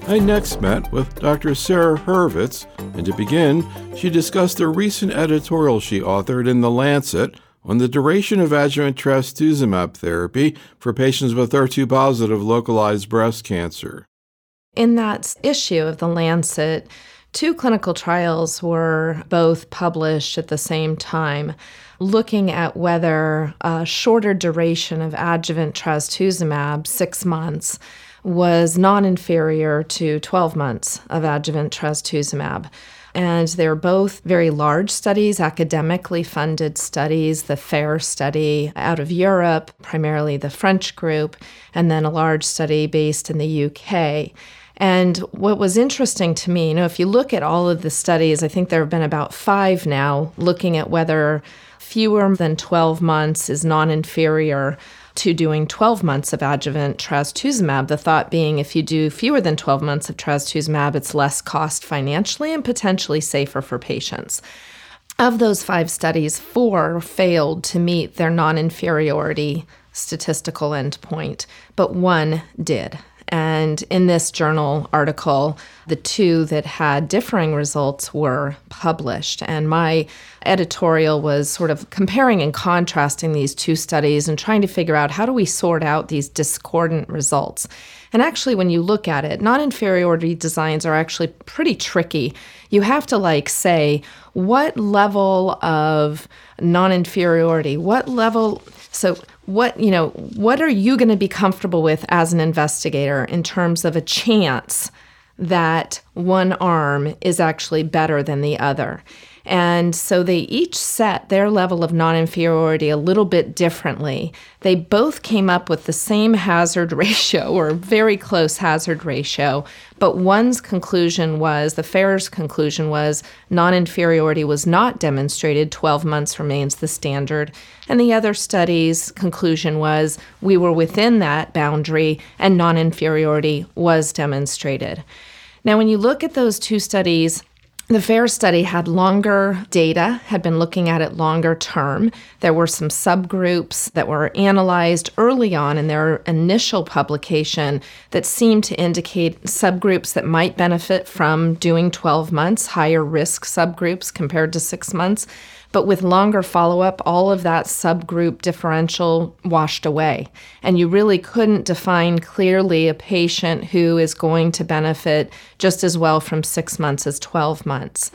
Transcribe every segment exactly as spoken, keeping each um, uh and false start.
I next met with Doctor Sarah Hurvitz, and to begin, she discussed a recent editorial she authored in The Lancet on the duration of adjuvant trastuzumab therapy for patients with H E R two positive localized breast cancer. In that issue of The Lancet, two clinical trials were both published at the same time, looking at whether a shorter duration of adjuvant trastuzumab, six months, was non-inferior to twelve months of adjuvant trastuzumab. And they're both very large studies, academically funded studies, the FAIR study out of Europe, primarily the French group, and then a large study based in the U K. And what was interesting to me, you know, if you look at all of the studies, I think there have been about five now, looking at whether fewer than twelve months is non-inferior to doing twelve months of adjuvant trastuzumab, the thought being if you do fewer than twelve months of trastuzumab, it's less cost financially and potentially safer for patients. Of those five studies, four failed to meet their non-inferiority statistical endpoint, but one did. And in this journal article, the two that had differing results were published. And my editorial was sort of comparing and contrasting these two studies and trying to figure out how do we sort out these discordant results. And actually, when you look at it, non-inferiority designs are actually pretty tricky. You have to like say, what level of non-inferiority, what level, so what, you know, what are you going to be comfortable with as an investigator in terms of a chance that one arm is actually better than the other? And so they each set their level of non-inferiority a little bit differently. They both came up with the same hazard ratio or very close hazard ratio, but one's conclusion was, the FAIR's conclusion was, non-inferiority was not demonstrated, twelve months remains the standard. And the other study's conclusion was, we were within that boundary and non-inferiority was demonstrated. Now, when you look at those two studies, the FAIR study had longer data, had been looking at it longer term. There were some subgroups that were analyzed early on in their initial publication that seemed to indicate subgroups that might benefit from doing twelve months, higher risk subgroups compared to six months. But with longer follow-up, all of that subgroup differential washed away. And you really couldn't define clearly a patient who is going to benefit just as well from six months as twelve months.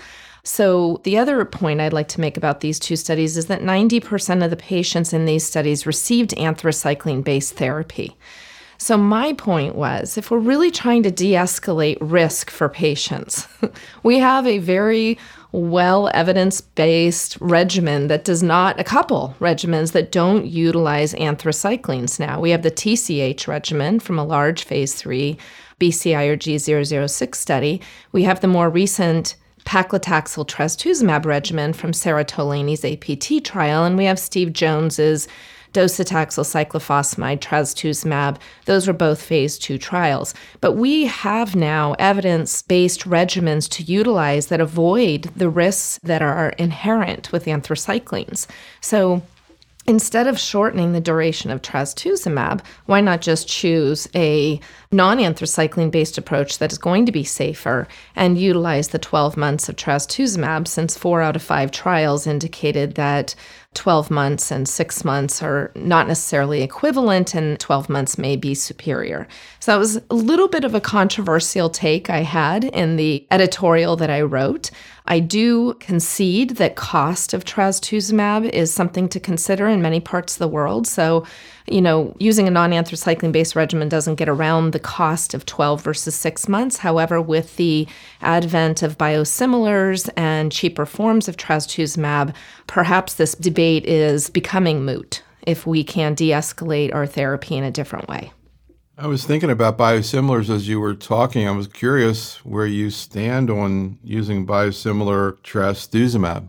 So the other point I'd like to make about these two studies is that ninety percent of the patients in these studies received anthracycline-based therapy. So my point was, if we're really trying to de-escalate risk for patients, we have a very well evidence-based regimen that does not, a couple regimens that don't utilize anthracyclines now. We have the T C H regimen from a large phase three B C I R G zero zero six study. We have the more recent paclitaxel trastuzumab regimen from Sarah Tolaney's A P T trial, and we have Steve Jones's docetaxel cyclophosphamide trastuzumab. Those were both phase two trials. But we have now evidence-based regimens to utilize that avoid the risks that are inherent with anthracyclines. So instead of shortening the duration of trastuzumab, why not just choose a non-anthracycline-based approach that is going to be safer and utilize the twelve months of trastuzumab, since four out of five trials indicated that twelve months and six months are not necessarily equivalent, and twelve months may be superior. So that was a little bit of a controversial take I had in the editorial that I wrote. I do concede that cost of trastuzumab is something to consider in many parts of the world. So, you know, using a non-anthracycline-based regimen doesn't get around the cost of twelve versus six months. However, with the advent of biosimilars and cheaper forms of trastuzumab, perhaps this debate is becoming moot if we can de-escalate our therapy in a different way. I was thinking about biosimilars as you were talking. I was curious where you stand on using biosimilar trastuzumab.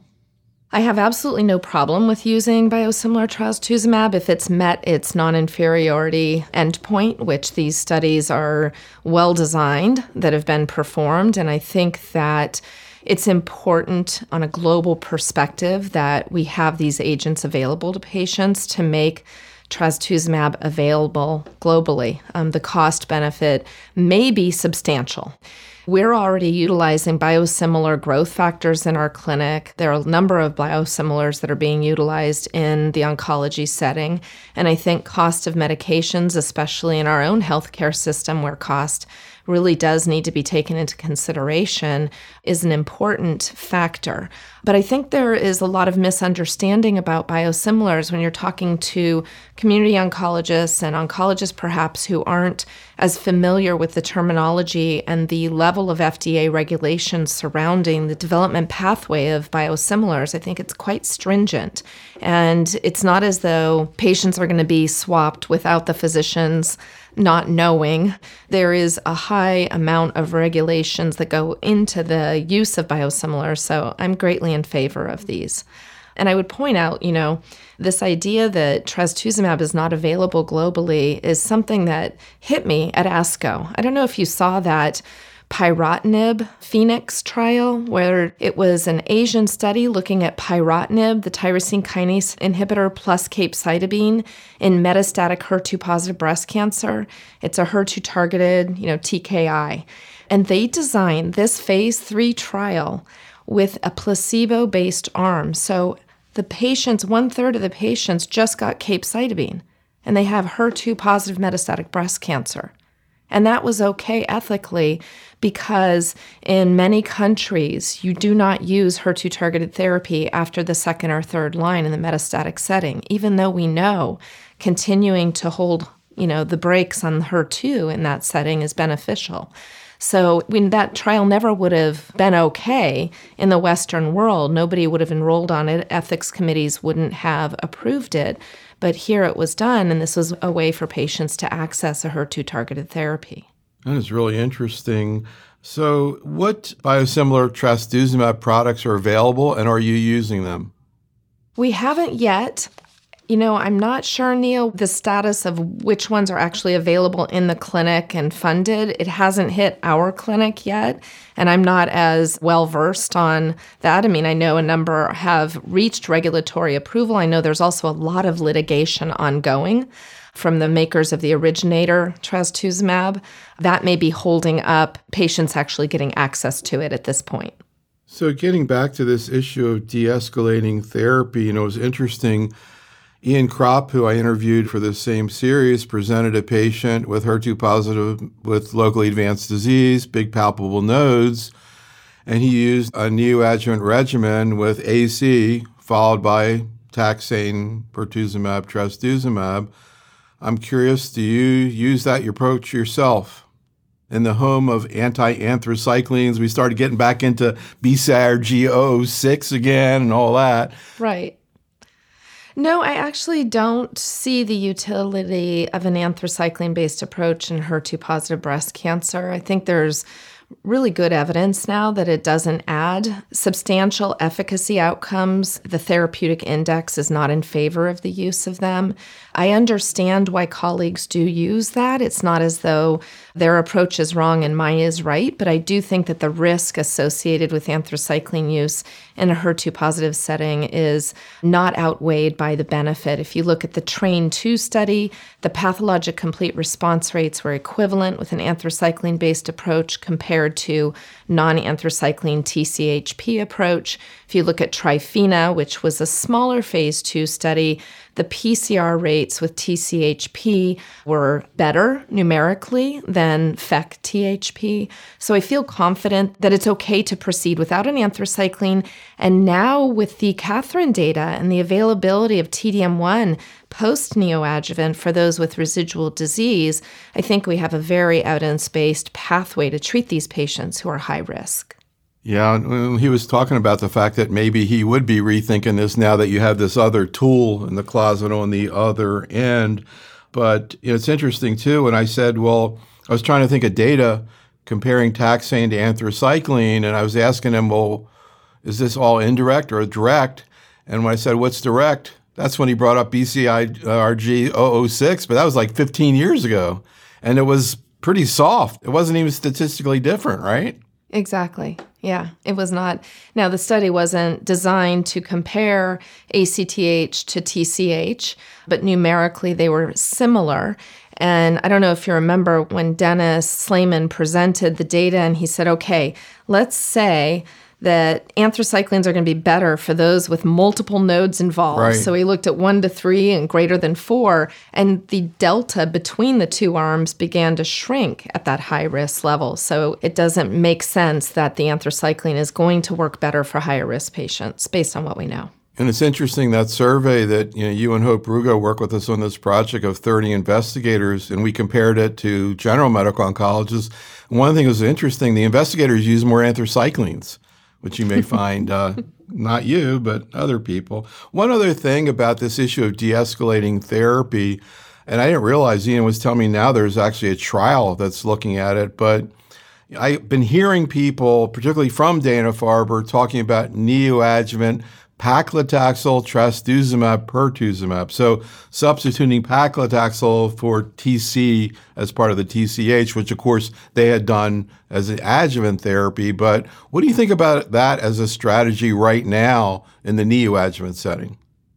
I have absolutely no problem with using biosimilar trastuzumab if it's met its non-inferiority endpoint, which these studies are well designed that have been performed. And I think that it's important on a global perspective that we have these agents available to patients to make trastuzumab available globally. Um, the cost benefit may be substantial. We're already utilizing biosimilar growth factors in our clinic. There are a number of biosimilars that are being utilized in the oncology setting. And I think cost of medications, especially in our own healthcare system where cost really does need to be taken into consideration, is an important factor. But I think there is a lot of misunderstanding about biosimilars when you're talking to community oncologists and oncologists perhaps who aren't as familiar with the terminology and the level of F D A regulations surrounding the development pathway of biosimilars. I think it's quite stringent. And it's not as though patients are going to be swapped without the physicians not knowing. There is a high amount of regulations that go into the use of biosimilars, so I'm greatly in favor of these. And I would point out, you know, this idea that trastuzumab is not available globally is something that hit me at ASCO. I don't know if you saw that pyrotinib Phoenix trial, where it was an Asian study looking at pyrotinib, the tyrosine kinase inhibitor, plus capecitabine in metastatic H E R two positive breast cancer. It's a H E R two targeted, you know, T K I. And they designed this phase three trial with a placebo-based arm. So the patients, one third of the patients just got capecitabine, and they have H E R two positive metastatic breast cancer. And that was okay ethically because in many countries, you do not use H E R two targeted therapy after the second or third line in the metastatic setting, even though we know continuing to hold, you know, the brakes on H E R two in that setting is beneficial. So when that trial never would have been okay in the Western world, nobody would have enrolled on it, ethics committees wouldn't have approved it. But here it was done, and this was a way for patients to access a H E R two targeted therapy. That is really interesting. So what biosimilar trastuzumab products are available, and are you using them? We haven't yet. You know, I'm not sure, Neil, the status of which ones are actually available in the clinic and funded. It hasn't hit our clinic yet, and I'm not as well-versed on that. I mean, I know a number have reached regulatory approval. I know there's also a lot of litigation ongoing from the makers of the originator trastuzumab. That may be holding up patients actually getting access to it at this point. So getting back to this issue of de-escalating therapy, you know, it was interesting. Ian Kropp, who I interviewed for this same series, presented a patient with H E R two positive with locally advanced disease, big palpable nodes, and he used a neoadjuvant regimen with A C followed by taxane, pertuzumab, trastuzumab. I'm curious, do you use that approach yourself? In the home of anti-anthracyclines, we started getting back into B C I R G zero zero six again and all that. Right. No, I actually don't see the utility of an anthracycline-based approach in H E R two positive breast cancer. I think there's really good evidence now that it doesn't add substantial efficacy outcomes. The therapeutic index is not in favor of the use of them. I understand why colleagues do use that. It's not as though their approach is wrong and mine is right, but I do think that the risk associated with anthracycline use in a H E R two positive setting is not outweighed by the benefit. If you look at the TRAIN two study, the pathologic complete response rates were equivalent with an anthracycline-based approach compared to non-anthracycline T C H P approach. If you look at TRIFENA, which was a smaller phase two study, the P C R rates with T C H P were better numerically than F E C T H P. So I feel confident that it's okay to proceed without an anthracycline. And now with the KATHERINE data and the availability of T D M one post-neoadjuvant for those with residual disease, I think we have a very evidence-based pathway to treat these patients who are high risk. Yeah, he was talking about the fact that maybe he would be rethinking this now that you have this other tool in the closet on the other end. But you know, it's interesting, too, when I said, well, I was trying to think of data comparing taxane to anthracycline, and I was asking him, well, is this all indirect or direct? And when I said, what's direct? That's when he brought up B C I R G zero zero six, but that was like fifteen years ago. And it was pretty soft. It wasn't even statistically different, right? Exactly. Yeah, it was not. Now, the study wasn't designed to compare A C T H to T C H, but numerically they were similar. And I don't know if you remember when Dennis Slayman presented the data and he said, okay, let's say that anthracyclines are going to be better for those with multiple nodes involved. Right. So he looked at one to three and greater than four, and the delta between the two arms began to shrink at that high risk level. So it doesn't make sense that the anthracycline is going to work better for higher risk patients based on what we know. And it's interesting that survey that you know you and Hope Rugo work with us on this project of thirty investigators, and we compared it to general medical oncologists. And one thing that was interesting, the investigators use more anthracyclines, which you may find uh, not you, but other people. One other thing about this issue of de-escalating therapy, and I didn't realize Ian was telling me now there's actually a trial that's looking at it, but I've been hearing people, particularly from Dana-Farber, talking about neoadjuvant paclitaxel, trastuzumab, pertuzumab. So substituting paclitaxel for T C as part of the T C H, which of course they had done as an adjuvant therapy. But what do you think about that as a strategy right now in the neoadjuvant setting?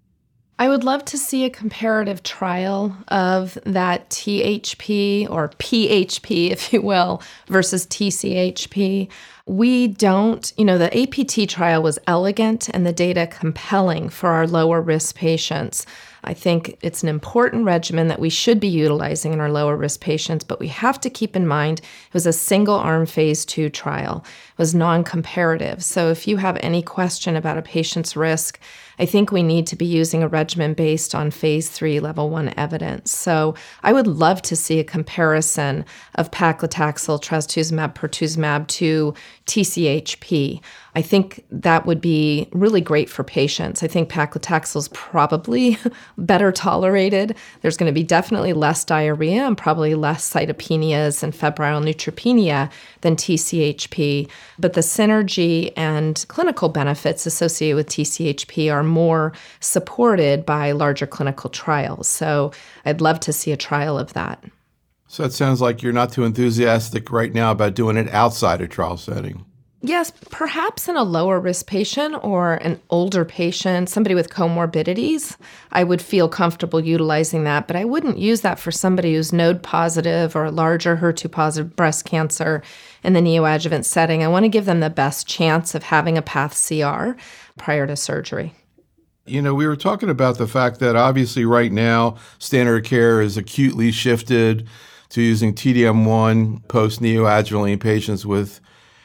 I would love to see a comparative trial of that T H P or P H P, if you will, versus T C H P. We don't, you know, the A P T trial was elegant and the data compelling for our lower risk patients. I think it's an important regimen that we should be utilizing in our lower risk patients, but we have to keep in mind it was a single arm phase two trial. It was non-comparative. So if you have any question about a patient's risk, I think we need to be using a regimen based on phase three level one evidence. So I would love to see a comparison of paclitaxel, trastuzumab, pertuzumab to T C H P. I think that would be really great for patients. I think paclitaxel is probably better tolerated. There's going to be definitely less diarrhea and probably less cytopenias and febrile neutropenia than T C H P. But the synergy and clinical benefits associated with T C H P are more supported by larger clinical trials. So I'd love to see a trial of that. So it sounds like you're not too enthusiastic right now about doing it outside a trial setting. Yes, perhaps in a lower risk patient or an older patient, somebody with comorbidities, I would feel comfortable utilizing that, but I wouldn't use that for somebody who's node positive or larger H E R two positive breast cancer in the neoadjuvant setting. I want to give them the best chance of having a path C R prior to surgery. You know, we were talking about the fact that obviously right now standard of care is acutely shifted to using T D M one post-neoadjuvantly in patients with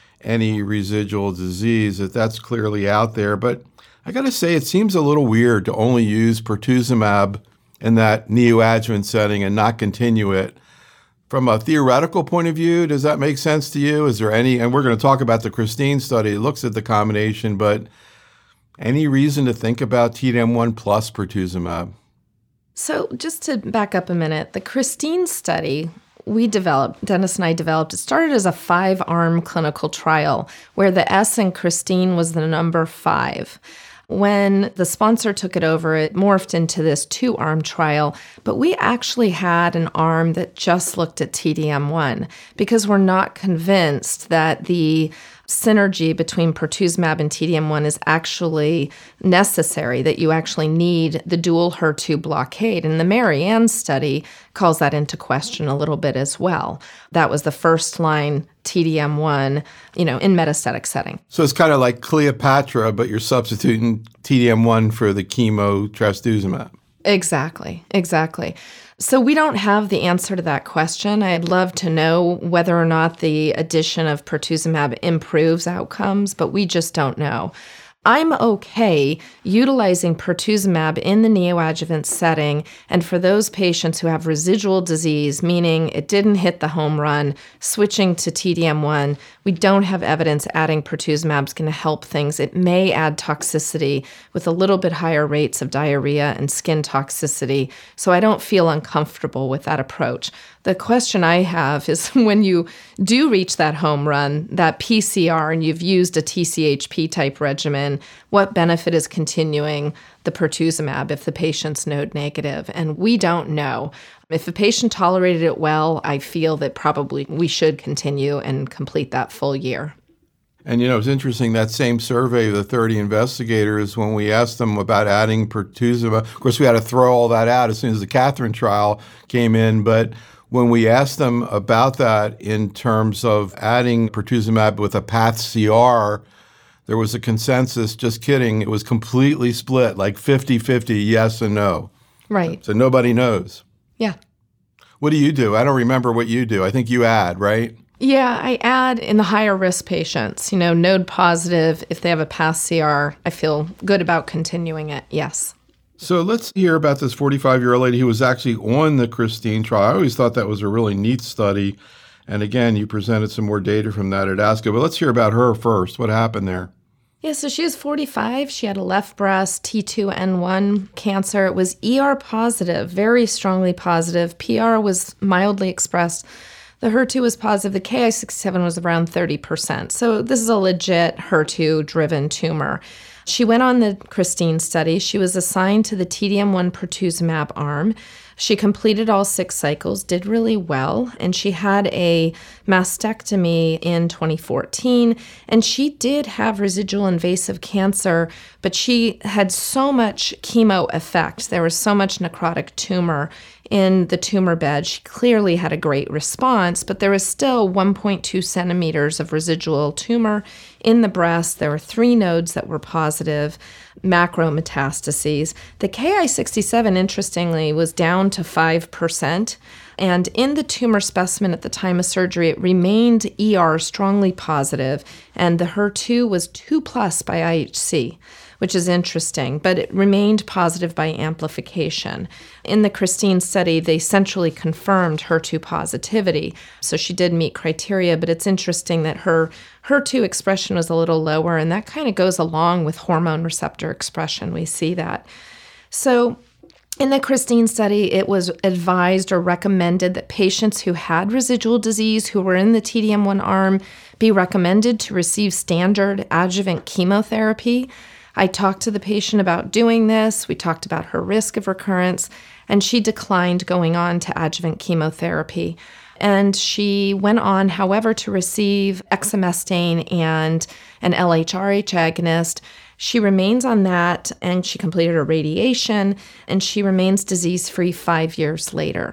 any residual disease, that that's clearly out there. But I got to say, it seems a little weird to only use pertuzumab in that neoadjuvant setting and not continue it. From a theoretical point of view, does that make sense to you? Is there any, and we're going to talk about the Christine study, it looks at the combination, but any reason to think about T D M one plus pertuzumab? So just to back up a minute, the Christine study we developed, Dennis and I developed, it started as a five-arm clinical trial where the S in Christine was the number five. When the sponsor took it over, it morphed into this two-arm trial, but we actually had an arm that just looked at T D M one because we're not convinced that the synergy between pertuzumab and T D M one is actually necessary, that you actually need the dual H E R two blockade. And the Marianne study calls that into question a little bit as well. That was the first line T D M one, you know, in metastatic setting. So it's kind of like Cleopatra, but you're substituting T D M one for the chemo trastuzumab. Exactly, exactly. So we don't have the answer to that question. I'd love to know whether or not the addition of pertuzumab improves outcomes, but we just don't know. I'm okay utilizing pertuzumab in the neoadjuvant setting, and for those patients who have residual disease, meaning it didn't hit the home run, switching to T D M one, we don't have evidence adding pertuzumab is going to help things. It may add toxicity with a little bit higher rates of diarrhea and skin toxicity, so I don't feel uncomfortable with that approach. The question I have is when you do reach that home run, that P C R, and you've used a T C H P type regimen, what benefit is continuing the pertuzumab if the patient's node negative? And we don't know. If the patient tolerated it well, I feel that probably we should continue and complete that full year. And, you know, it's interesting, that same survey of the thirty investigators, when we asked them about adding pertuzumab, of course, we had to throw all that out as soon as the Catherine trial came in, but when we asked them about that in terms of adding pertuzumab with a PATH C R, there was a consensus, just kidding, it was completely split, like fifty-fifty yes and no. Right. So nobody knows. Yeah. What do you do? I don't remember what you do. I think you add, right? Yeah, I add in the higher risk patients, you know, node positive, if they have a PATH C R, I feel good about continuing it, yes. So let's hear about this forty-five-year-old lady who was actually on the Christine trial. I always thought that was a really neat study. And again, you presented some more data from that at ASCO. But let's hear about her first. What happened there? Yeah, so she was forty-five. She had a left breast T two N one cancer. It was E R positive, very strongly positive. P R was mildly expressed. The H E R two was positive. The K I sixty-seven was around thirty percent. So this is a legit H E R two-driven tumor. She went on the Christine study. She was assigned to the T D M one pertuzumab arm. She completed all six cycles, did really well, and she had a mastectomy in twenty fourteen, and she did have residual invasive cancer, but she had so much chemo effect. There was so much necrotic tumor in the tumor bed. She clearly had a great response, but there was still one point two centimeters of residual tumor in the breast. There were three nodes that were positive, macrometastases. The K I sixty-seven, interestingly, was down to five percent. And in the tumor specimen at the time of surgery, it remained E R strongly positive, and the H E R two was two plus by I H C, which is interesting, but it remained positive by amplification. In the Christine study, they centrally confirmed H E R two positivity, so she did meet criteria, but it's interesting that her H E R two expression was a little lower, and that kind of goes along with hormone receptor expression. We see that. So in the Christine study, it was advised or recommended that patients who had residual disease who were in the T D M one arm be recommended to receive standard adjuvant chemotherapy. I talked to the patient about doing this. We talked about her risk of recurrence, and she declined going on to adjuvant chemotherapy. And she went on, however, to receive exemestane and an L H R H agonist. She remains on that, and she completed her radiation, and she remains disease-free five years later.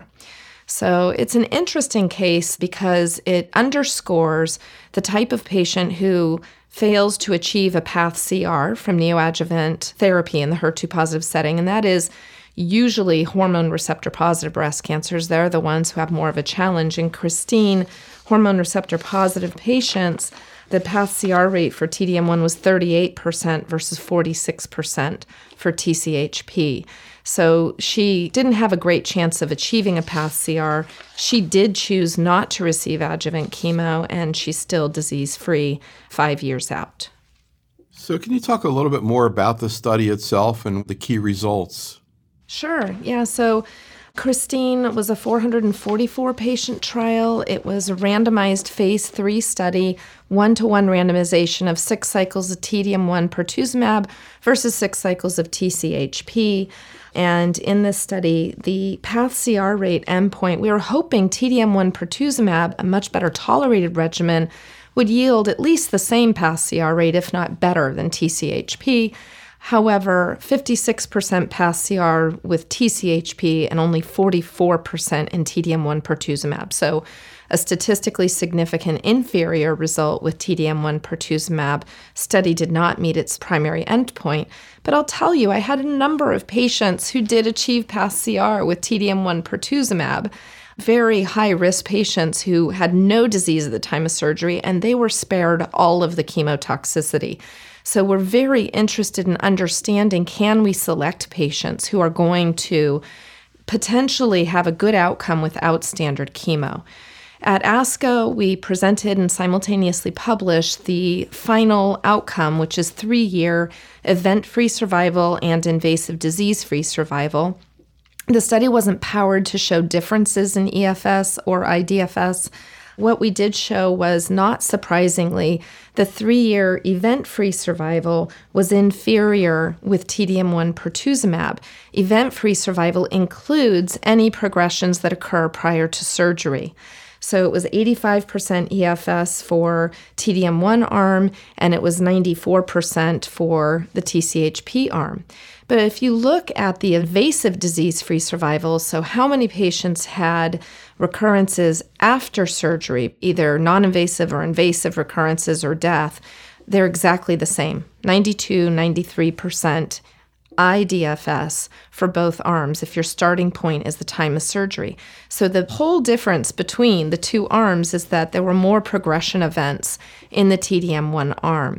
So it's an interesting case because it underscores the type of patient who fails to achieve a PATH C R from neoadjuvant therapy in the H E R two positive setting, and that is usually hormone receptor positive breast cancers. They're the ones who have more of a challenge. In Christine, hormone receptor positive patients, the PATH C R rate for T D M one was thirty-eight percent versus forty-six percent for T C H P. So she didn't have a great chance of achieving a PATH C R. She did choose not to receive adjuvant chemo, and she's still disease-free five years out. So can you talk a little bit more about the study itself and the key results? Sure. Yeah. So Christine was a four hundred forty-four patient trial. It was a randomized phase three study, one-to-one randomization of six cycles of T D M one pertuzumab versus six cycles of T C H P. And in this study, the PATH C R rate endpoint, we were hoping T D M one pertuzumab, a much better tolerated regimen, would yield at least the same PATH C R rate, if not better, than T C H P. However, fifty-six percent PATH C R with T C H P and only forty-four percent in T D M one pertuzumab. So a statistically significant inferior result with T D M one pertuzumab. Study did not meet its primary endpoint. But I'll tell you, I had a number of patients who did achieve PATH C R with T D M one pertuzumab. Very high-risk patients who had no disease at the time of surgery, and they were spared all of the chemotoxicity. So we're very interested in understanding, can we select patients who are going to potentially have a good outcome without standard chemo? At ASCO, we presented and simultaneously published the final outcome, which is three-year event-free survival and invasive disease-free survival. The study wasn't powered to show differences in E F S or I D F S. What we did show was, not surprisingly, the three-year event-free survival was inferior with T D M one pertuzumab. Event-free survival includes any progressions that occur prior to surgery. So it was eighty-five percent E F S for T D M one arm, and it was ninety-four percent for the T C H P arm. But if you look at the invasive disease-free survival, so how many patients had recurrences after surgery, either non-invasive or invasive recurrences or death, they're exactly the same, ninety-two, ninety-three percent I D F S for both arms if your starting point is the time of surgery. So the whole difference between the two arms is that there were more progression events in the T D M one arm.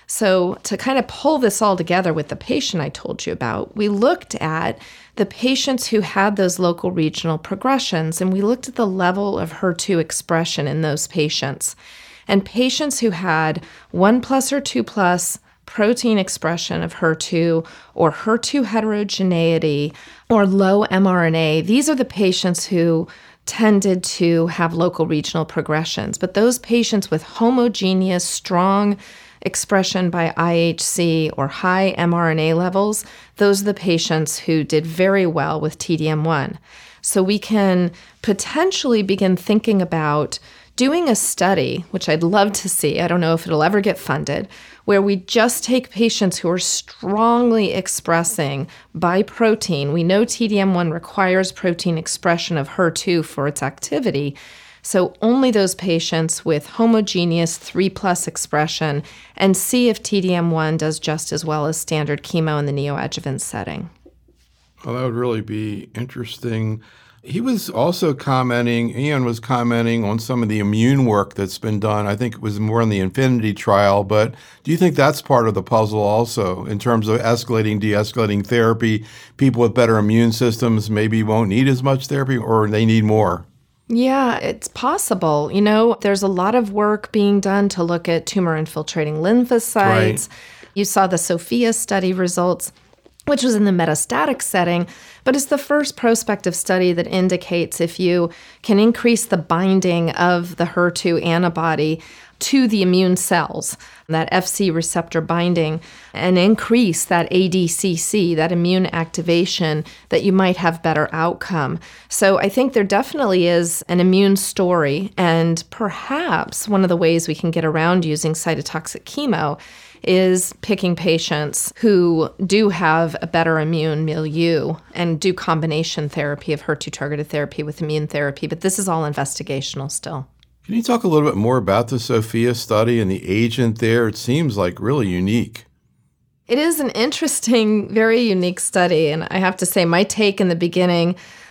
So to kind of pull this all together with the patient I told you about, we looked at the patients who had those local regional progressions, and we looked at the level of H E R two expression in those patients. And patients who had one plus or two plus protein expression of H E R two or H E R two heterogeneity or low mRNA, these are the patients who tended to have local regional progressions. But those patients with homogeneous, strong expression by I H C or high mRNA levels, those are the patients who did very well with T D M one. So we can potentially begin thinking about doing a study, which I'd love to see, I don't know if it'll ever get funded, where we just take patients who are strongly expressing by protein. We know T D M one requires protein expression of H E R two for its activity. So only those patients with homogeneous three plus expression, and see if T D M one does just as well as standard chemo in the neoadjuvant setting. Well, that would really be interesting. He was also commenting, Ian was commenting on some of the immune work that's been done. I think it was more in the Infinity trial, but do you think that's part of the puzzle also in terms of escalating, de-escalating therapy? People with better immune systems maybe won't need as much therapy, or they need more? Yeah, it's possible. You know, there's a lot of work being done to look at tumor-infiltrating lymphocytes. Right. You saw the SOPHIA study results, which was in the metastatic setting, but it's the first prospective study that indicates if you can increase the binding of the H E R two antibody to the immune cells, that F C receptor binding, and increase that A D C C, that immune activation, that you might have better outcome. So I think there definitely is an immune story, and perhaps one of the ways we can get around using cytotoxic chemo is picking patients who do have a better immune milieu and do combination therapy of H E R two-targeted therapy with immune therapy, but this is all investigational still. Can you talk a little bit more about the SOPHIA study and the agent there? It seems like really unique. It is an interesting, very unique study, and I have to say my take in the beginning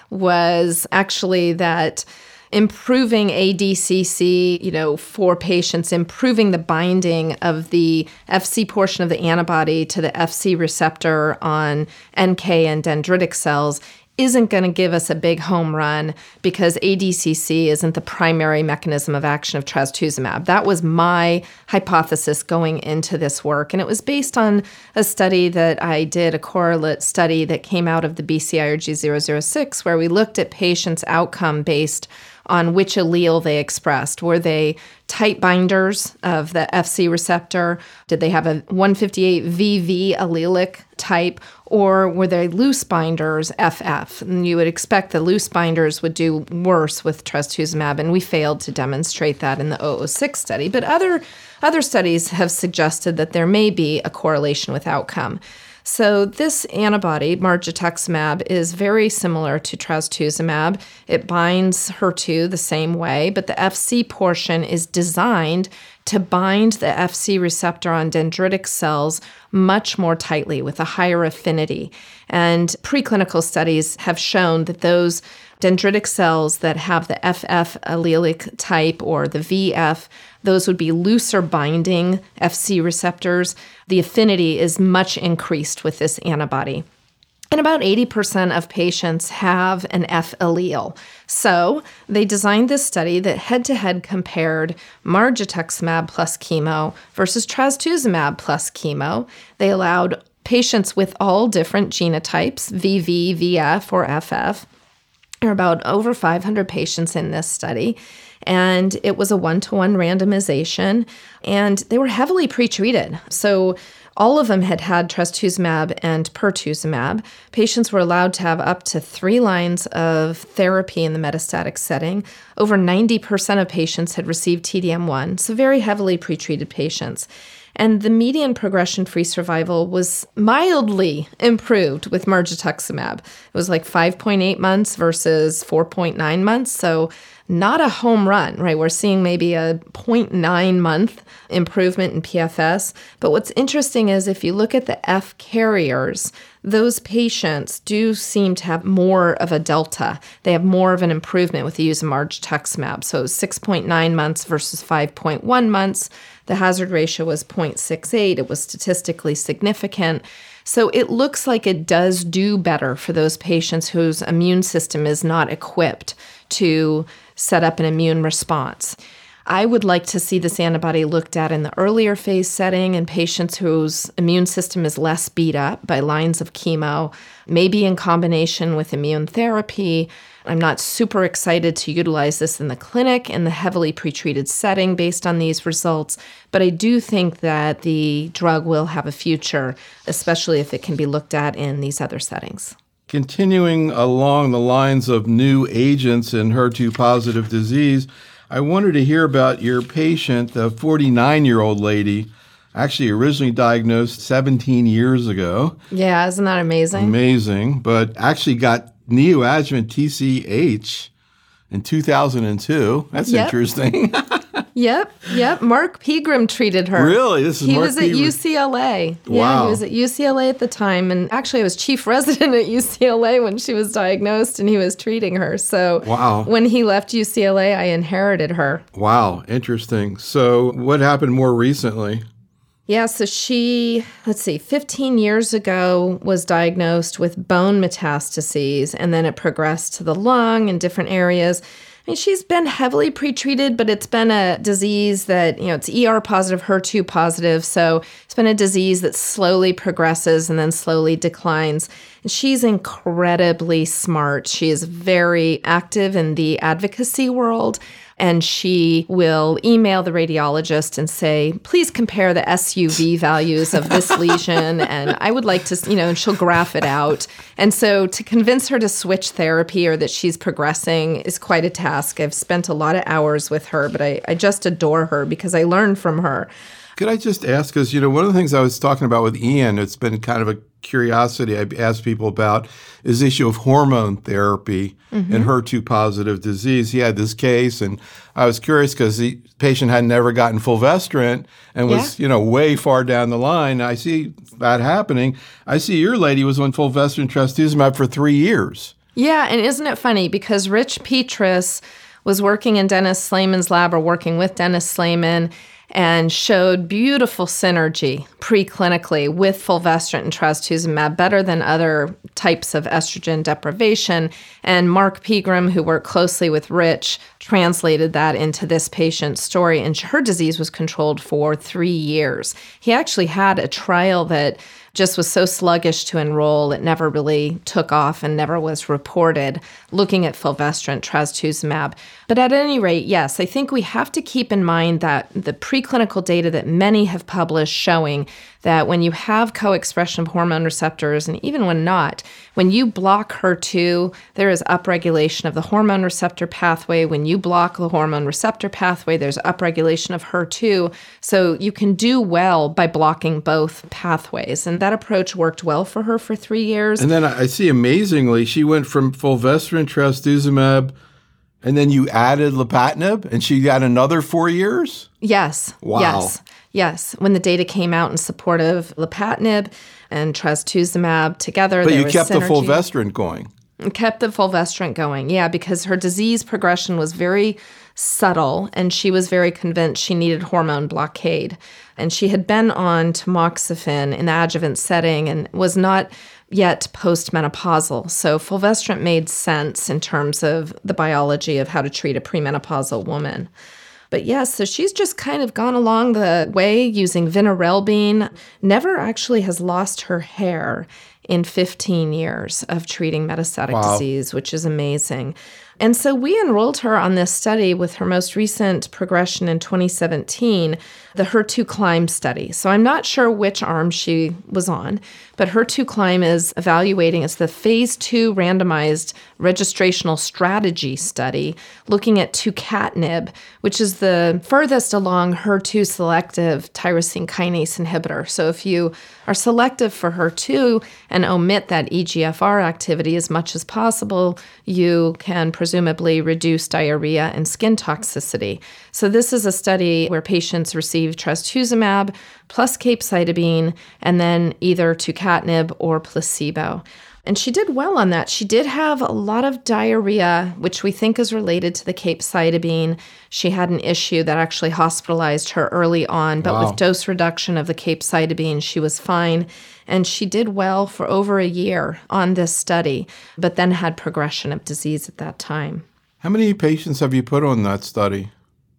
was actually that improving A D C C, you know, for patients, improving the binding of the F C portion of the antibody to the F C receptor on N K and dendritic cells isn't going to give us a big home run because A D C C isn't the primary mechanism of action of trastuzumab. That was my hypothesis going into this work, and it was based on a study that I did, a correlate study that came out of the B C I R G zero zero six, where we looked at patients' outcome based on which allele they expressed. Were they tight binders of the F C receptor? Did they have a one fifty-eight V V allelic type? Or were they loose binders, F F? And you would expect the loose binders would do worse with trastuzumab, and we failed to demonstrate that in the zero zero six study. But other, other studies have suggested that there may be a correlation with outcome. So this antibody, margetuximab, is very similar to trastuzumab. It binds H E R two the same way, but the F C portion is designed to bind the F C receptor on dendritic cells much more tightly with a higher affinity. And preclinical studies have shown that those dendritic cells that have the F F allelic type or the V F, those would be looser binding F C receptors. The affinity is much increased with this antibody. And about eighty percent of patients have an F allele. So they designed this study that head-to-head compared margetuximab plus chemo versus trastuzumab plus chemo. They allowed patients with all different genotypes, V V, V F, or F F. There are about over five hundred patients in this study, and it was a one-to-one randomization, and they were heavily pretreated. So All of them had had trastuzumab and pertuzumab. Patients were allowed to have up to three lines of therapy in the metastatic setting. Over ninety percent of patients had received T D M one, so very heavily pretreated patients. And the median progression-free survival was mildly improved with mirvetuximab. It was like five point eight months versus four point nine months, so not a home run, right? We're seeing maybe a zero point nine month improvement in P F S. But what's interesting is if you look at the F carriers, those patients do seem to have more of a delta. They have more of an improvement with the use of mirvetuximab. So six point nine months versus five point one months. The hazard ratio was zero point six eight. It was statistically significant. So it looks like it does do better for those patients whose immune system is not equipped to set up an immune response. I would like to see this antibody looked at in the earlier phase setting in patients whose immune system is less beat up by lines of chemo, maybe in combination with immune therapy. I'm not super excited to utilize this in the clinic in the heavily pretreated setting based on these results, but I do think that the drug will have a future, especially if it can be looked at in these other settings. Continuing along the lines of new agents in H E R two positive disease, I wanted to hear about your patient, the forty-nine-year-old lady, actually originally diagnosed seventeen years ago. Yeah, isn't that amazing? Amazing, but actually got neoadjuvant T C H in two thousand two. That's yep. interesting. Yep, yep. Mark Pegram treated her. Really? This is he Mark was at Pegram. U C L A. Wow. Yeah, he was at U C L A at the time. And actually, I was chief resident at U C L A when she was diagnosed, and he was treating her. So wow. when he left U C L A, I inherited her. Wow, interesting. So what happened more recently? Yeah, so she, let's see, fifteen years ago was diagnosed with bone metastases, and then it progressed to the lung and different areas. I mean, she's been heavily pretreated, but it's been a disease that, you know, it's E R positive, H E R two positive. So it's been a disease that slowly progresses and then slowly declines. And she's incredibly smart. She is very active in the advocacy world. And she will email the radiologist and say, please compare the S U V values of this lesion. And I would like to, you know, and she'll graph it out. And so to convince her to switch therapy or that she's progressing is quite a task. I've spent a lot of hours with her, but I, I just adore her because I learned from her. Could I just ask, because, you know, one of the things I was talking about with Ian, it's been kind of a curiosity I asked people about, is the issue of hormone therapy mm-hmm. in H E R two positive disease. He had this case, and I was curious because the patient had never gotten fulvestrant and was, yeah. you know, way far down the line. I see that happening. I see your lady was on fulvestrant trastuzumab for three years. Yeah, and isn't it funny? Because Rich Petrus was working in Dennis Slayman's lab or working with Dennis Slayman and showed beautiful synergy preclinically with fulvestrant and trastuzumab, better than other types of estrogen deprivation. And Mark Pegram, who worked closely with Rich, translated that into this patient's story, and her disease was controlled for three years. He actually had a trial that just was so sluggish to enroll, it never really took off and never was reported, looking at fulvestrant trastuzumab. But at any rate, yes, I think we have to keep in mind that the preclinical data that many have published showing that when you have co-expression of hormone receptors, and even when not, when you block H E R two, there is upregulation of the hormone receptor pathway. When you block the hormone receptor pathway, there's upregulation of H E R two. So you can do well by blocking both pathways. And that approach worked well for her for three years. And then I see, amazingly, she went from fulvestrant trastuzumab, and then you added lapatinib, and she got another four years? Yes. Wow. Yes. Yes. When the data came out in support of lapatinib and trastuzumab together, but there you was kept synergy. the fulvestrant going. Kept the fulvestrant going, yeah, because her disease progression was very subtle, and she was very convinced she needed hormone blockade. And she had been on tamoxifen in the adjuvant setting and was not yet postmenopausal. So fulvestrant made sense in terms of the biology of how to treat a premenopausal woman. But yes, so she's just kind of gone along the way using vinorelbine, never actually has lost her hair in fifteen years of treating metastatic wow. disease, which is amazing. And so we enrolled her on this study with her most recent progression in twenty seventeen, the H E R two CLIMB study. So I'm not sure which arm she was on, but H E R two CLIMB is evaluating, it's the phase two randomized registrational strategy study looking at tucatinib, which is the furthest along H E R two selective tyrosine kinase inhibitor. So if you are selective for H E R two and omit that E G F R activity as much as possible, you can presumably reduce diarrhea and skin toxicity. So this is a study where patients receive trastuzumab plus capecitabine and then either tucatinib or placebo. And she did well on that. She did have a lot of diarrhea, which we think is related to the capecitabine. She had an issue that actually hospitalized her early on, but Wow. with dose reduction of the capecitabine, she was fine. And she did well for over a year on this study, but then had progression of disease at that time. How many patients have you put on that study?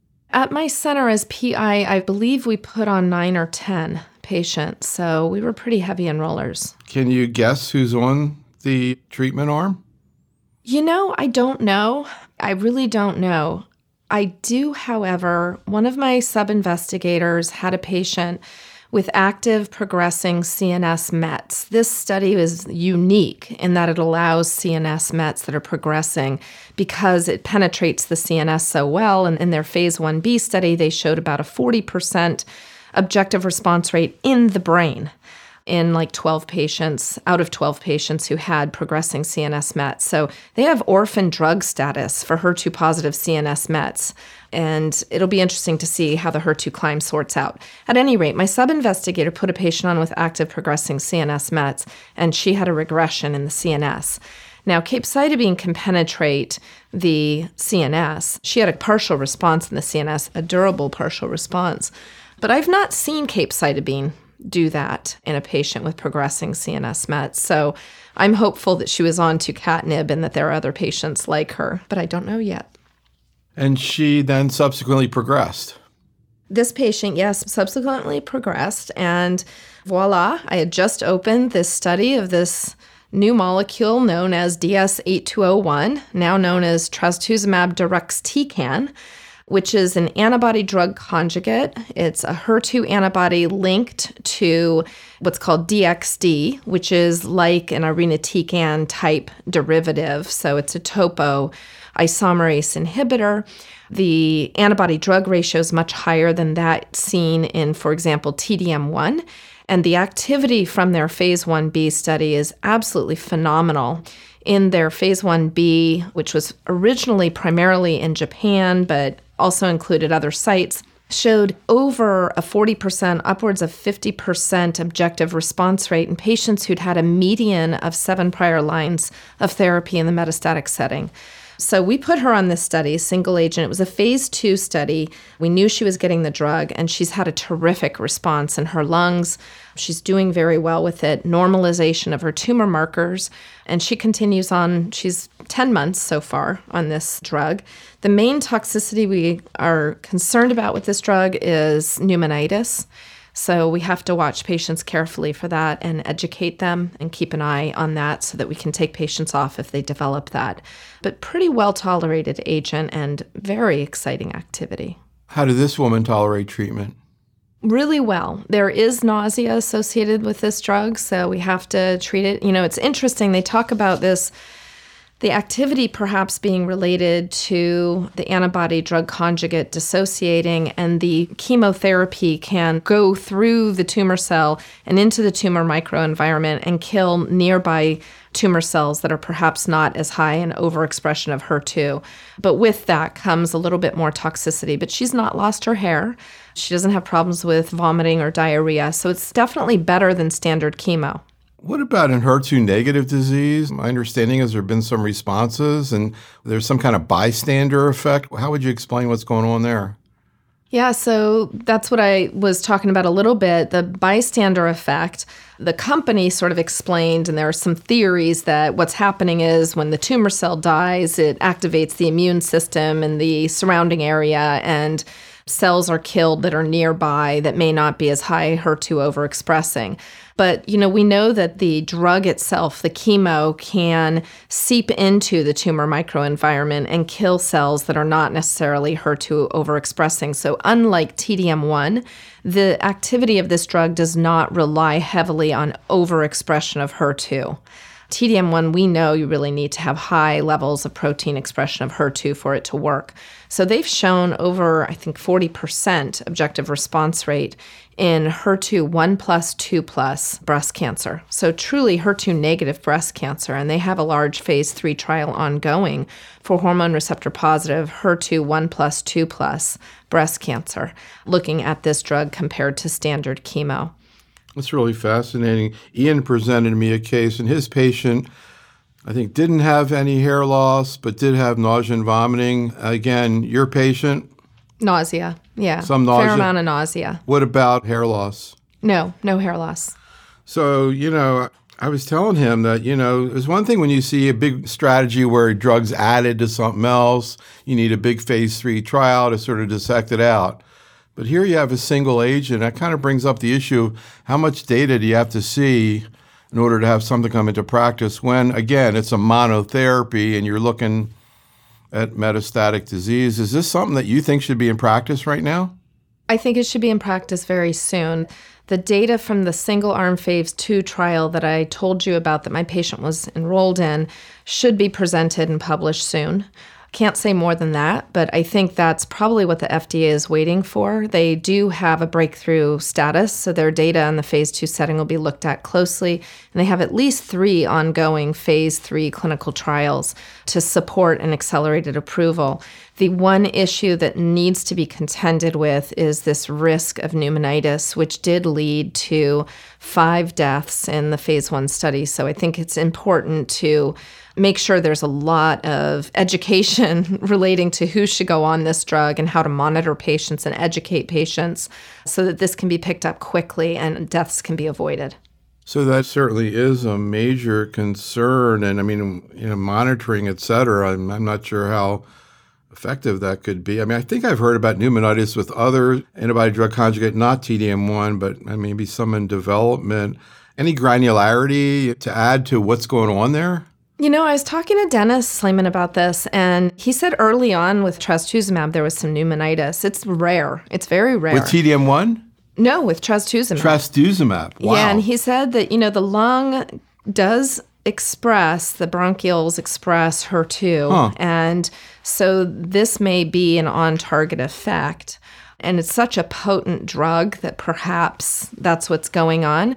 At my center as P I, I believe we put on nine or ten patients, so we were pretty heavy enrollers. Can you guess who's on the treatment arm? You know, I don't know. I really don't know. I do, however, one of my sub-investigators had a patient with active progressing C N S mets. This study is unique in that it allows C N S mets that are progressing because it penetrates the C N S so well. And in their phase one B study, they showed about a forty percent objective response rate in the brain in like twelve patients, out of twelve patients who had progressing C N S mets. So they have orphan drug status for H E R two positive C N S mets. And it'll be interesting to see how the H E R two CLIMB sorts out. At any rate, my sub-investigator put a patient on with active progressing C N S mets, and she had a regression in the C N S. Now, capecitabine can penetrate the C N S. She had a partial response in the C N S, a durable partial response. But I've not seen capecitabine do that in a patient with progressing C N S mets. So I'm hopeful that she was on tucatinib and that there are other patients like her, but I don't know yet. And she then subsequently progressed. This patient, yes, subsequently progressed, and voila, I had just opened this study of this new molecule known as D S eight two oh one, now known as trastuzumab deruxtecan, which is an antibody drug conjugate. It's a H E R two antibody linked to what's called D X D, which is like an irinotecan type derivative. So it's a topo isomerase inhibitor. The antibody drug ratio is much higher than that seen in, for example, T D M one. And the activity from their phase one B study is absolutely phenomenal. In their phase one B, which was originally primarily in Japan, but also included other sites, showed over a forty percent, upwards of fifty percent objective response rate in patients who'd had a median of seven prior lines of therapy in the metastatic setting. So we put her on this study, single agent. It was a phase two study. We knew she was getting the drug, and she's had a terrific response in her lungs. She's doing very well with it, normalization of her tumor markers, and she continues on. She's ten months so far on this drug. The main toxicity we are concerned about with this drug is pneumonitis. So we have to watch patients carefully for that and educate them and keep an eye on that so that we can take patients off if they develop that. But pretty well-tolerated agent and very exciting activity. How did this woman tolerate treatment? Really well. There is nausea associated with this drug, so we have to treat it. You know, it's interesting. They talk about this, the activity perhaps being related to the antibody drug conjugate dissociating, and the chemotherapy can go through the tumor cell and into the tumor microenvironment and kill nearby tumor cells that are perhaps not as high in overexpression of H E R two. But with that comes a little bit more toxicity. But she's not lost her hair. She doesn't have problems with vomiting or diarrhea. So it's definitely better than standard chemo. What about in H E R two negative disease? My understanding is there have been some responses and there's some kind of bystander effect. How would you explain what's going on there? Yeah, so that's what I was talking about a little bit, the bystander effect. The company sort of explained, and there are some theories that what's happening is when the tumor cell dies, it activates the immune system in the surrounding area, and cells are killed that are nearby that may not be as high H E R two overexpressing. But, you know, we know that the drug itself, the chemo, can seep into the tumor microenvironment and kill cells that are not necessarily H E R two overexpressing. So unlike T D M one, the activity of this drug does not rely heavily on overexpression of H E R two. T D M one, we know you really need to have high levels of protein expression of H E R two for it to work. So they've shown over, I think, forty percent objective response rate in H E R two one plus, two plus breast cancer. So truly H E R two negative breast cancer. And they have a large phase three trial ongoing for hormone receptor positive H E R two one plus, two plus breast cancer, looking at this drug compared to standard chemo. That's really fascinating. Ian presented me a case, and his patient, I think, didn't have any hair loss, but did have nausea and vomiting. Again, your patient? Nausea, yeah. Some nausea? Fair amount of nausea. What about hair loss? No, no hair loss. So, you know, I was telling him that, you know, there's one thing when you see a big strategy where drugs added to something else, you need a big phase three trial to sort of dissect it out. But here you have a single agent. That kind of brings up the issue, how much data do you have to see in order to have something come into practice when, again, it's a monotherapy and you're looking at metastatic disease? Is this something that you think should be in practice right now? I think it should be in practice very soon. The data from the single-arm phase two trial that I told you about that my patient was enrolled in should be presented and published soon. Can't say more than that, but I think that's probably what the F D A is waiting for. They do have a breakthrough status, so their data in the phase two setting will be looked at closely, and they have at least three ongoing phase three clinical trials to support an accelerated approval. The one issue that needs to be contended with is this risk of pneumonitis, which did lead to five deaths in the phase one study. So I think it's important to make sure there's a lot of education relating to who should go on this drug and how to monitor patients and educate patients so that this can be picked up quickly and deaths can be avoided. So that certainly is a major concern. And I mean, you know, monitoring, et cetera, I'm, I'm not sure how effective that could be. I mean, I think I've heard about pneumonitis with other antibody drug conjugate, not T D M one, but maybe some in development. Any granularity to add to what's going on there? You know, I was talking to Dennis Slayman about this, and he said early on with trastuzumab there was some pneumonitis. It's rare. It's very rare. With T D M one? No, with trastuzumab. Trastuzumab. Wow. Yeah, and he said that, you know, the lung does express, the bronchioles express H E R two, huh. and so this may be an on-target effect. And it's such a potent drug that perhaps that's what's going on.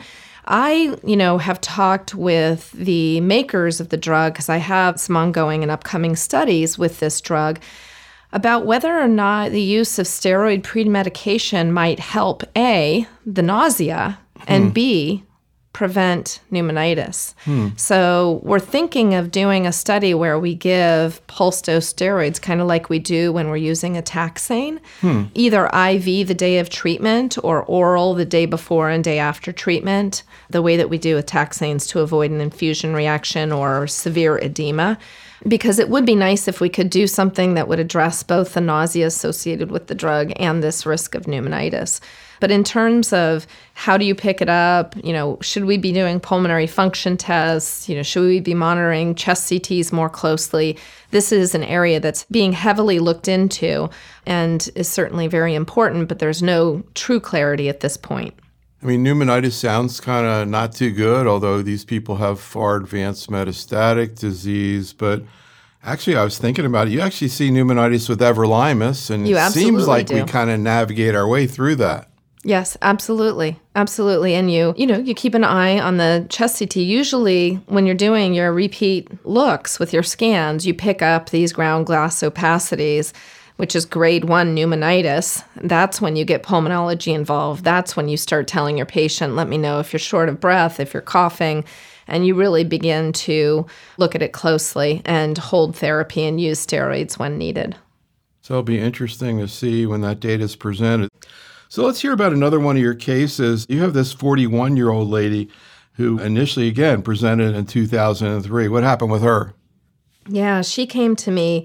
I, you know, have talked with the makers of the drug, because I have some ongoing and upcoming studies with this drug, about whether or not the use of steroid premedication might help, A, the nausea, and hmm. B, prevent pneumonitis. Hmm. So we're thinking of doing a study where we give pulse dose steroids, kind of like we do when we're using a taxane, hmm. either I V the day of treatment or oral the day before and day after treatment, the way that we do with taxanes to avoid an infusion reaction or severe edema. Because it would be nice if we could do something that would address both the nausea associated with the drug and this risk of pneumonitis. But in terms of how do you pick it up, you know, should we be doing pulmonary function tests? You know, should we be monitoring chest C Ts more closely? This is an area that's being heavily looked into and is certainly very important, but there's no true clarity at this point. I mean, pneumonitis sounds kind of not too good, although these people have far advanced metastatic disease. But actually, I was thinking about it. You actually see pneumonitis with everolimus, and you it seems like do. we kind of navigate our way through that. Yes, absolutely. Absolutely. And you, you know, you keep an eye on the chest C T. Usually when you're doing your repeat looks with your scans, you pick up these ground glass opacities, which is grade one pneumonitis. That's when you get pulmonology involved. That's when you start telling your patient, let me know if you're short of breath, if you're coughing, and you really begin to look at it closely and hold therapy and use steroids when needed. So it'll be interesting to see when that data is presented. So let's hear about another one of your cases. You have this forty-one-year-old lady who initially, again, presented in two thousand three. What happened with her? Yeah, she came to me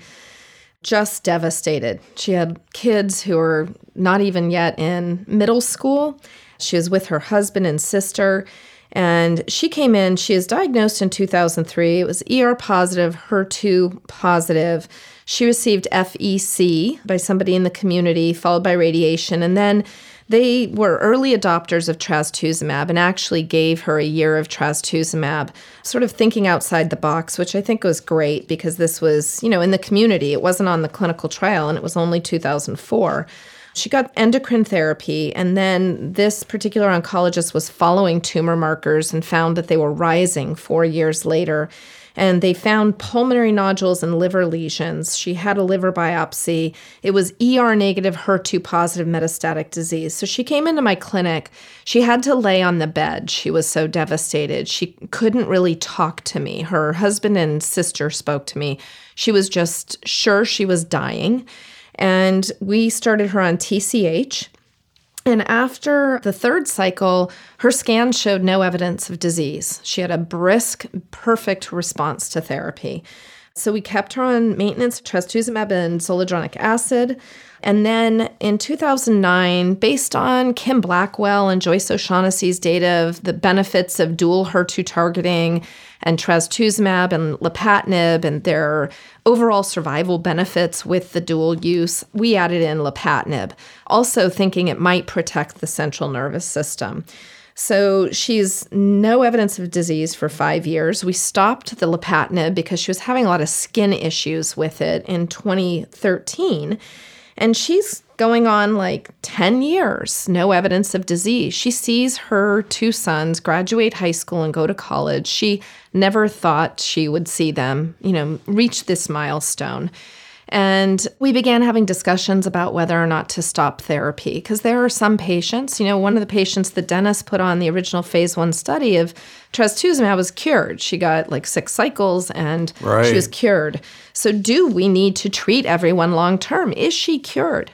just devastated. She had kids who were not even yet in middle school. She was with her husband and sister, And she came in, she is diagnosed in two thousand three. It was E R positive, H E R two positive. She received F E C by somebody in the community, followed by radiation. And then they were early adopters of trastuzumab and actually gave her a year of trastuzumab, sort of thinking outside the box, which I think was great because this was, you know, in the community. It wasn't on the clinical trial, and it was only two thousand four. She got endocrine therapy, and then this particular oncologist was following tumor markers and found that they were rising four years later. And they found pulmonary nodules and liver lesions. She had a liver biopsy. It was E R negative, H E R two positive metastatic disease. So she came into my clinic. She had to lay on the bed. She was so devastated. She couldn't really talk to me. Her husband and sister spoke to me. She was just sure she was dying. And we started her on T C H. And after the third cycle, her scan showed no evidence of disease. She had a brisk, perfect response to therapy. So we kept her on maintenance of trastuzumab and zoledronic acid. And then in two thousand nine, based on Kim Blackwell and Joyce O'Shaughnessy's data of the benefits of dual H E R two targeting and trastuzumab and lapatinib and their overall survival benefits with the dual use, we added in lapatinib, also thinking it might protect the central nervous system. So she's no evidence of disease for five years. We stopped the lapatinib because she was having a lot of skin issues with it in twenty thirteen. And she's going on like ten years, no evidence of disease. She sees her two sons graduate high school and go to college. She never thought she would see them, you know, reach this milestone. And we began having discussions about whether or not to stop therapy, because there are some patients, you know, one of the patients that Dennis put on the original phase one study of trastuzumab was cured. She got like six cycles and right. She was cured. So do we need to treat everyone long term? Is she cured?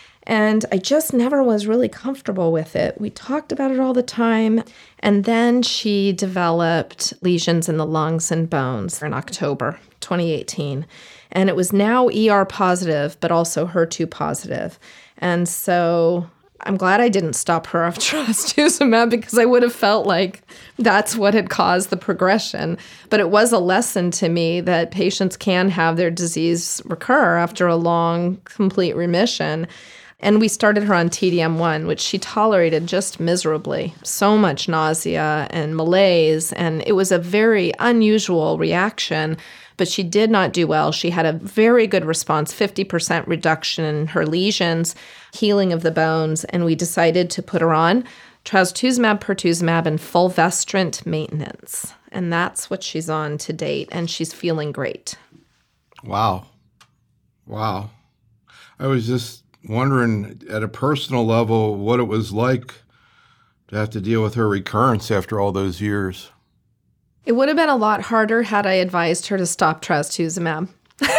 And I just never was really comfortable with it. We talked about it all the time. And then she developed lesions in the lungs and bones in October twenty eighteen. And it was now E R positive, but also H E R two positive. And so I'm glad I didn't stop her off trastuzumab because I would have felt like that's what had caused the progression. But it was a lesson to me that patients can have their disease recur after a long, complete remission. And we started her on T D M one, which she tolerated just miserably. So much nausea and malaise, and it was a very unusual reaction, but she did not do well. She had a very good response, fifty percent reduction in her lesions, healing of the bones, and we decided to put her on trastuzumab, pertuzumab, and fulvestrant maintenance. And that's what she's on to date, and she's feeling great. Wow. Wow. I was just wondering at a personal level what it was like to have to deal with her recurrence after all those years. It would have been a lot harder had I advised her to stop trastuzumab.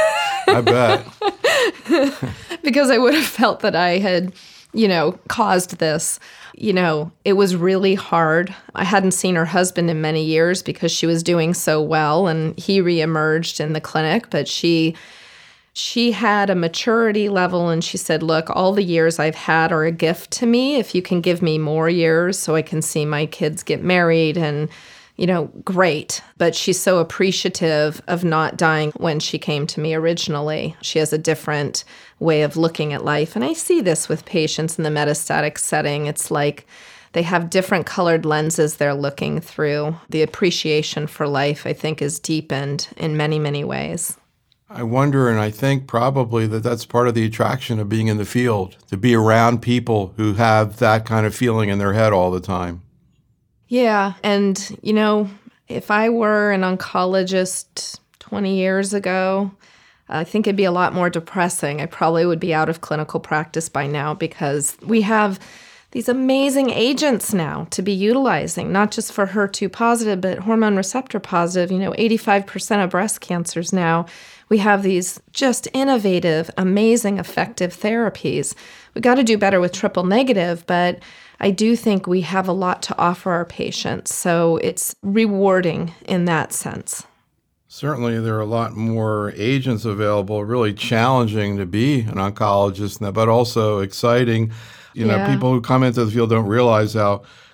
I bet. Because I would have felt that I had, you know, caused this. You know, it was really hard. I hadn't seen her husband in many years because she was doing so well, and he reemerged in the clinic, but she... She had a maturity level, and she said, look, all the years I've had are a gift to me. If you can give me more years so I can see my kids get married and, you know, great. But she's so appreciative of not dying when she came to me originally. She has a different way of looking at life. And I see this with patients in the metastatic setting. It's like they have different colored lenses they're looking through. The appreciation for life, I think, is deepened in many, many ways. I wonder, and I think probably that that's part of the attraction of being in the field, to be around people who have that kind of feeling in their head all the time. Yeah. And, you know, if I were an oncologist twenty years ago, I think it'd be a lot more depressing. I probably would be out of clinical practice by now because we have these amazing agents now to be utilizing, not just for H E R two positive, but hormone receptor positive. You know, eighty-five percent of breast cancers now, we have these just innovative, amazing, effective therapies. We've got to do better with triple negative, but I do think we have a lot to offer our patients. So it's rewarding in that sense. Certainly, there are a lot more agents available, really challenging to be an oncologist, but also exciting. You know, yeah. people who come into the field don't realize how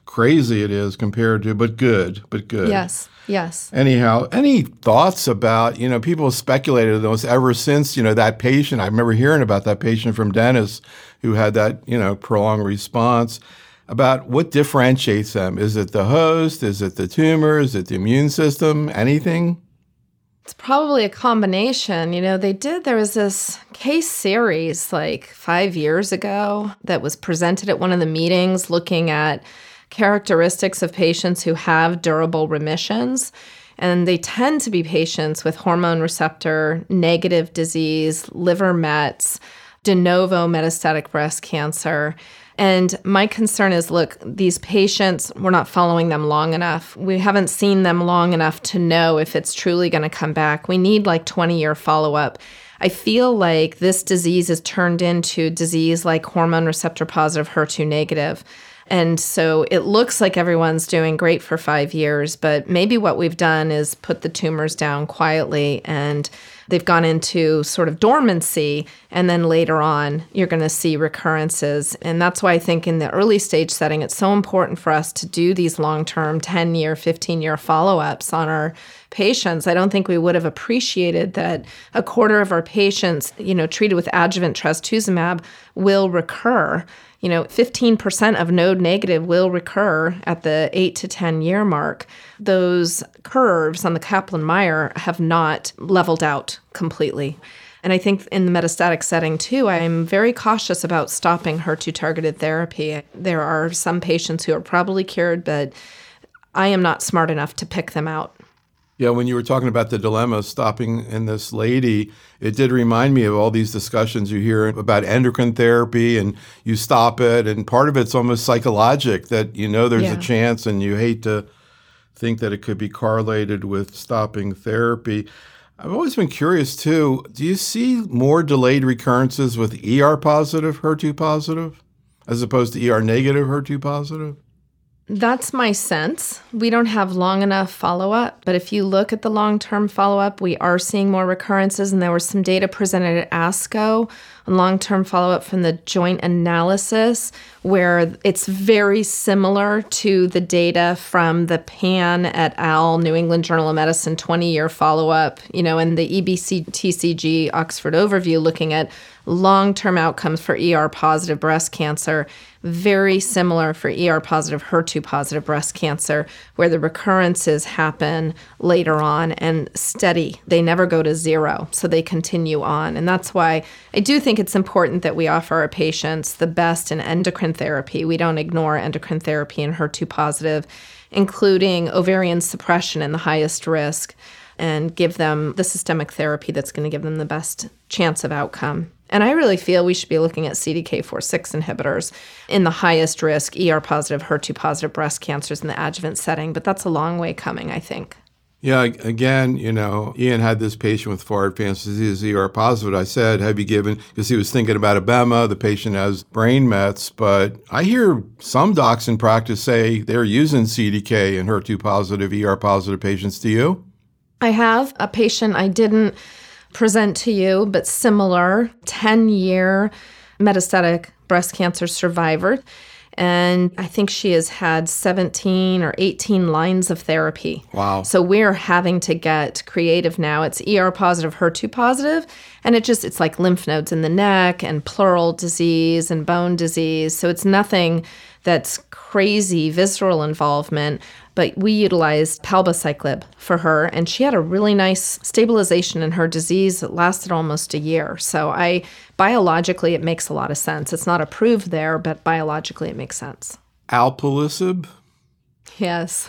crazy it is compared to, but good, but good. Yes, yes. Anyhow, any thoughts about, you know, people have speculated those ever since, you know, that patient, I remember hearing about that patient from Dennis who had that, you know, prolonged response, about what differentiates them. Is it the host? Is it the tumor? Is it the immune system? Anything? It's probably a combination. You know, they did, there was this case series like five years ago that was presented at one of the meetings looking at characteristics of patients who have durable remissions. And they tend to be patients with hormone receptor negative disease, liver mets, de novo metastatic breast cancer. And my concern is, look, these patients, we're not following them long enough. We haven't seen them long enough to know if it's truly going to come back. We need like twenty-year follow-up. I feel like this disease is turned into disease like hormone receptor positive, H E R two negative. And so it looks like everyone's doing great for five years, but maybe what we've done is put the tumors down quietly and they've gone into sort of dormancy, and then later on, you're going to see recurrences. And that's why I think in the early stage setting, it's so important for us to do these long-term ten-year, fifteen-year follow-ups on our patients. I don't think we would have appreciated that a quarter of our patients, you know, treated with adjuvant trastuzumab will recur. You know, fifteen percent of node negative will recur at the eight to ten year mark. Those curves on the Kaplan-Meier have not leveled out completely. And I think in the metastatic setting too, I'm very cautious about stopping H E R two targeted therapy. There are some patients who are probably cured, but I am not smart enough to pick them out. Yeah, when you were talking about the dilemma of stopping in this lady, it did remind me of all these discussions you hear about endocrine therapy, and you stop it, and part of it's almost psychologic that you know there's Yeah. a chance and you hate to think that it could be correlated with stopping therapy. I've always been curious too, do you see more delayed recurrences with E R positive, H E R two positive, as opposed to E R negative, H E R two positive? That's my sense. We don't have long enough follow-up, but if you look at the long-term follow-up, we are seeing more recurrences, and there was some data presented at ASCO on long-term follow-up from the joint analysis where it's very similar to the data from the Pan et al. New England Journal of Medicine twenty-year follow-up, you know, and the E B C T C G Oxford overview looking at long-term outcomes for E R-positive breast cancer, very similar for E R-positive, H E R two-positive breast cancer, where the recurrences happen later on and steady. They never go to zero, so they continue on. And that's why I do think it's important that we offer our patients the best in endocrine therapy. We don't ignore endocrine therapy in H E R two-positive, including ovarian suppression in the highest risk, and give them the systemic therapy that's going to give them the best chance of outcome. And I really feel we should be looking at C D K four six inhibitors in the highest risk E R-positive, H E R two-positive breast cancers in the adjuvant setting, but that's a long way coming, I think. Yeah, again, you know, Ian had this patient with far advanced disease, E R positive. I said, have you given, because he was thinking about abema, the patient has brain mets, but I hear some docs in practice say they're using C D K in H E R two positive, E R positive patients. Do you? I have a patient I didn't present to you, but similar, ten-year metastatic breast cancer survivor. And I think she has had seventeen or eighteen lines of therapy. Wow. So we're having to get creative now. It's E R positive, H E R two positive, and it just, it's like lymph nodes in the neck and pleural disease and bone disease. So it's nothing that's crazy visceral involvement, but we utilized palbociclib for her, and she had a really nice stabilization in her disease that lasted almost a year. So I, biologically, it makes a lot of sense. It's not approved there, but biologically it makes sense. Alpelisib? Yes.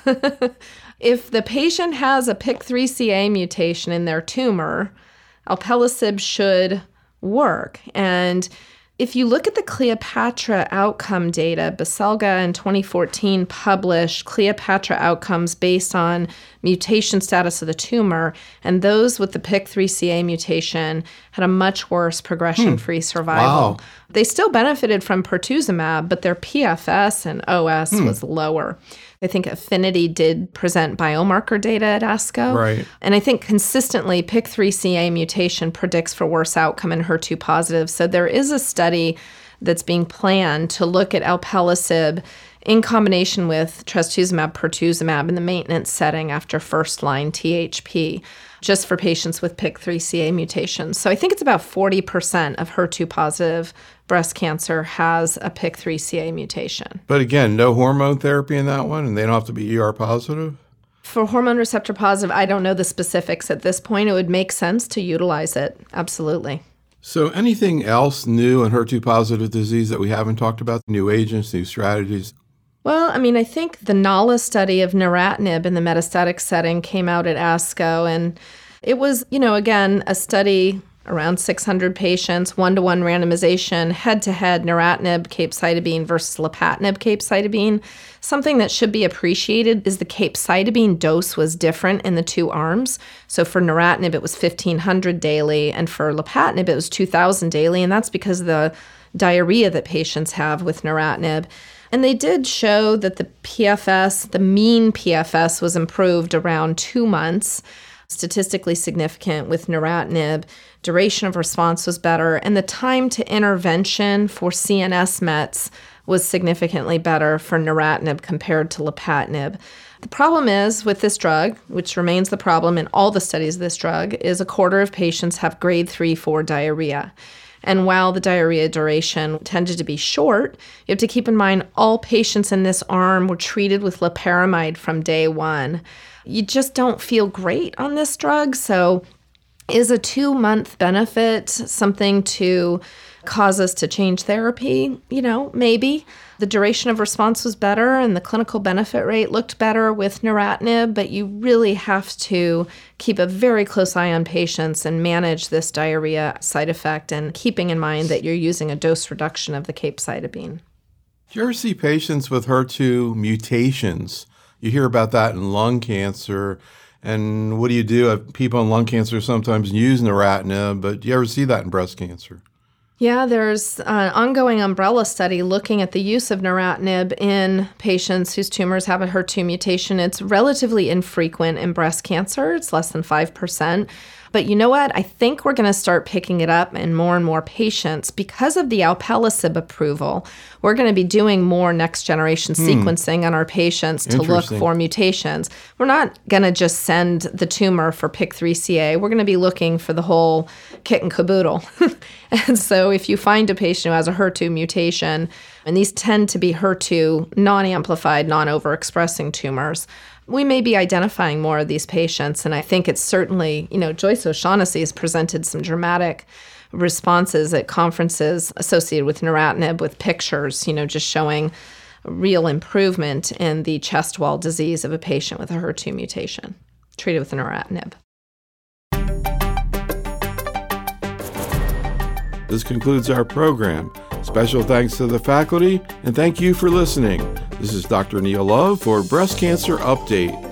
If the patient has a P I K three C A mutation in their tumor, alpelisib should work. And if you look at the Cleopatra outcome data, Baselga in twenty fourteen published Cleopatra outcomes based on mutation status of the tumor, and those with the P I K three C A mutation had a much worse progression-free survival. Wow. They still benefited from pertuzumab, but their P F S and O S hmm. was lower. I think Affinity did present biomarker data at ASCO. Right. And I think consistently P I K three C A mutation predicts for worse outcome in H E R two positive. So there is a study that's being planned to look at alpelisib in combination with trastuzumab, pertuzumab in the maintenance setting after first-line T H P, just for patients with P I K three C A mutations. So I think it's about forty percent of H E R two positive breast cancer has a P I K three C A mutation. But again, no hormone therapy in that one, and they don't have to be E R positive? For hormone receptor positive, I don't know the specifics at this point. It would make sense to utilize it. Absolutely. So anything else new in H E R two positive disease that we haven't talked about? New agents, new strategies? Well, I mean, I think the NALA study of neratinib in the metastatic setting came out at ASCO, and it was, you know, again, a study around six hundred patients, one-to-one randomization, head-to-head neratinib capecitabine versus lapatinib capecitabine. Something that should be appreciated is the capecitabine dose was different in the two arms. So for neratinib, it was fifteen hundred daily, and for lapatinib, it was two thousand daily, and that's because of the diarrhea that patients have with neratinib. And they did show that the P F S, the mean P F S, was improved around two months, statistically significant with neratinib. Duration of response was better, and the time to intervention for C N S mets was significantly better for neratinib compared to lapatinib. The problem is with this drug, which remains the problem in all the studies of this drug, is a quarter of patients have grade three, four diarrhea. And while the diarrhea duration tended to be short, you have to keep in mind all patients in this arm were treated with loperamide from day one. You just don't feel great on this drug. So is a two-month benefit something to cause us to change therapy? You know, maybe. The duration of response was better and the clinical benefit rate looked better with neratinib, but you really have to keep a very close eye on patients and manage this diarrhea side effect, and keeping in mind that you're using a dose reduction of the capecitabine. Do you ever see patients with H E R two mutations? You hear about that in lung cancer. And what do you do? People in lung cancer sometimes use neratinib, but do you ever see that in breast cancer? Yeah, there's an ongoing umbrella study looking at the use of neratinib in patients whose tumors have a H E R two mutation. It's relatively infrequent in breast cancer. It's less than five percent. But you know what? I think we're going to start picking it up in more and more patients. Because of the alpelisib approval, we're going to be doing more next-generation hmm. sequencing on our patients to look for mutations. We're not going to just send the tumor for P I K three C A. We're going to be looking for the whole kit and caboodle. And so if you find a patient who has a H E R two mutation, and these tend to be H E R two non-amplified, non-overexpressing tumors, we may be identifying more of these patients. And I think it's certainly, you know, Joyce O'Shaughnessy has presented some dramatic responses at conferences associated with neratinib with pictures, you know, just showing real improvement in the chest wall disease of a patient with a H E R two mutation treated with neratinib. This concludes our program. Special thanks to the faculty, and thank you for listening. This is Doctor Neil Love for Breast Cancer Update.